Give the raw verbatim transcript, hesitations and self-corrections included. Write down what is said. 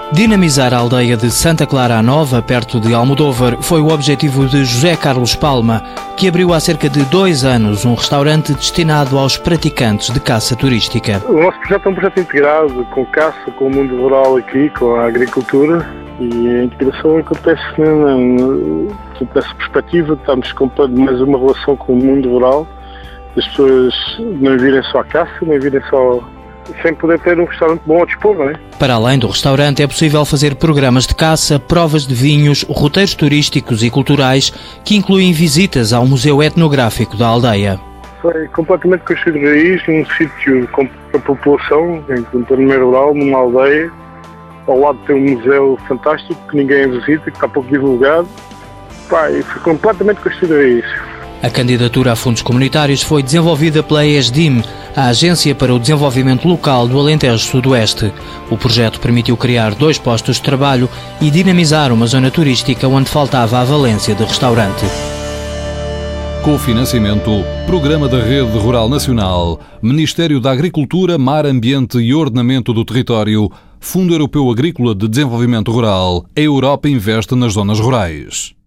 Dinamizar a aldeia de Santa Clara a Nova, perto de Almodóvar, foi o objetivo de José Carlos Palma, que abriu há cerca de dois anos um restaurante destinado aos praticantes de caça turística. O nosso projeto é um projeto integrado, com caça, com o mundo rural aqui, com a agricultura, e a integração acontece nessa perspectiva. Estamos comprando mais uma relação com o mundo rural, as pessoas não virem só a caça, não virem só... sem poder ter um restaurante bom ao dispor, não é? Para além do restaurante, é possível fazer programas de caça, provas de vinhos, roteiros turísticos e culturais, que incluem visitas ao Museu Etnográfico da aldeia. Foi completamente construído de raiz, num sítio com a população, em um meio rural, numa aldeia. Ao lado tem um museu fantástico, que ninguém visita, que está pouco divulgado. Pá, e foi completamente construído de raiz. A candidatura a fundos comunitários foi desenvolvida pela ESDIM, a Agência para o Desenvolvimento Local do Alentejo Sudoeste. O projeto permitiu criar dois postos de trabalho e dinamizar uma zona turística onde faltava a valência de restaurante. Cofinanciamento, Programa da Rede Rural Nacional, Ministério da Agricultura, Mar, Ambiente e Ordenamento do Território, Fundo Europeu Agrícola de Desenvolvimento Rural. A Europa investe nas zonas rurais.